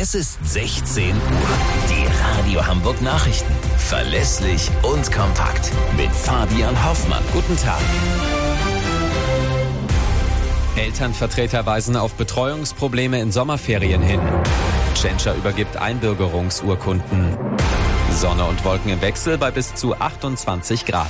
Es ist 16 Uhr. Die Radio Hamburg Nachrichten. Verlässlich und kompakt. Mit Fabian Hoffmann. Guten Tag. Elternvertreter weisen auf Betreuungsprobleme in Sommerferien hin. Tschentscher übergibt Einbürgerungsurkunden. Sonne und Wolken im Wechsel bei bis zu 28 Grad.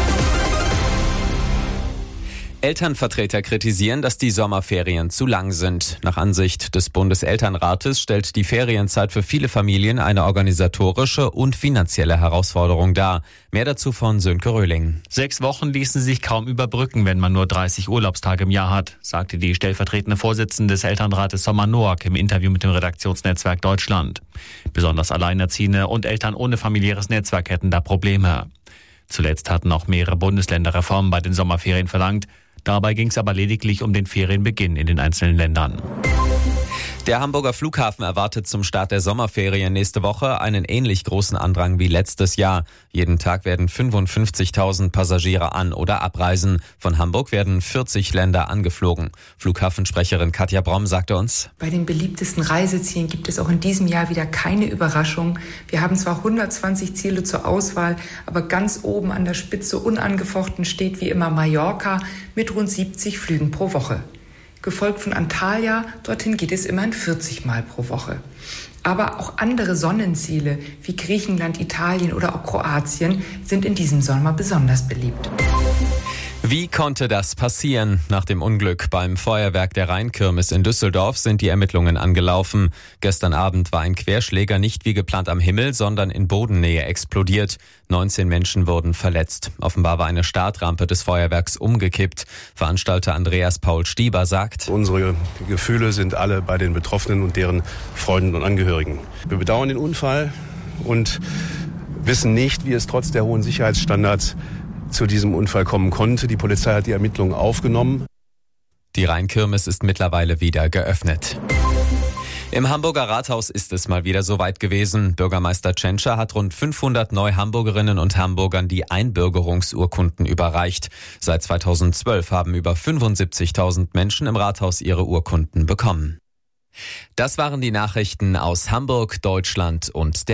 Elternvertreter kritisieren, dass die Sommerferien zu lang sind. Nach Ansicht des Bundeselternrates stellt die Ferienzeit für viele Familien eine organisatorische und finanzielle Herausforderung dar. Mehr dazu von Sönke Röhling. 6 Wochen ließen sich kaum überbrücken, wenn man nur 30 Urlaubstage im Jahr hat, sagte die stellvertretende Vorsitzende des Elternrates Sommer Noack im Interview mit dem Redaktionsnetzwerk Deutschland. Besonders Alleinerziehende und Eltern ohne familiäres Netzwerk hätten da Probleme. Zuletzt hatten auch mehrere Bundesländer Reformen bei den Sommerferien verlangt. Dabei ging es aber lediglich um den Ferienbeginn in den einzelnen Ländern. Der Hamburger Flughafen erwartet zum Start der Sommerferien nächste Woche einen ähnlich großen Andrang wie letztes Jahr. Jeden Tag werden 55.000 Passagiere an- oder abreisen. Von Hamburg werden 40 Länder angeflogen. Flughafensprecherin Katja Bromm sagte uns: Bei den beliebtesten Reisezielen gibt es auch in diesem Jahr wieder keine Überraschung. Wir haben zwar 120 Ziele zur Auswahl, aber ganz oben an der Spitze unangefochten steht wie immer Mallorca mit rund 70 Flügen pro Woche. Gefolgt von Antalya, dorthin geht es immerhin 40 Mal pro Woche. Aber auch andere Sonnenziele wie Griechenland, Italien oder auch Kroatien sind in diesem Sommer besonders beliebt. Wie konnte das passieren? Nach dem Unglück beim Feuerwerk der Rheinkirmes in Düsseldorf sind die Ermittlungen angelaufen. Gestern Abend war ein Querschläger nicht wie geplant am Himmel, sondern in Bodennähe explodiert. 19 Menschen wurden verletzt. Offenbar war eine Startrampe des Feuerwerks umgekippt. Veranstalter Andreas Paul Stieber sagt: Unsere Gefühle sind alle bei den Betroffenen und deren Freunden und Angehörigen. Wir bedauern den Unfall und wissen nicht, wie es trotz der hohen Sicherheitsstandards zu diesem Unfall kommen konnte. Die Polizei hat die Ermittlungen aufgenommen. Die Rheinkirmes ist mittlerweile wieder geöffnet. Im Hamburger Rathaus ist es mal wieder soweit gewesen. Bürgermeister Tschentscher hat rund 500 Neu-Hamburgerinnen und Hamburgern die Einbürgerungsurkunden überreicht. Seit 2012 haben über 75.000 Menschen im Rathaus ihre Urkunden bekommen. Das waren die Nachrichten aus Hamburg, Deutschland und der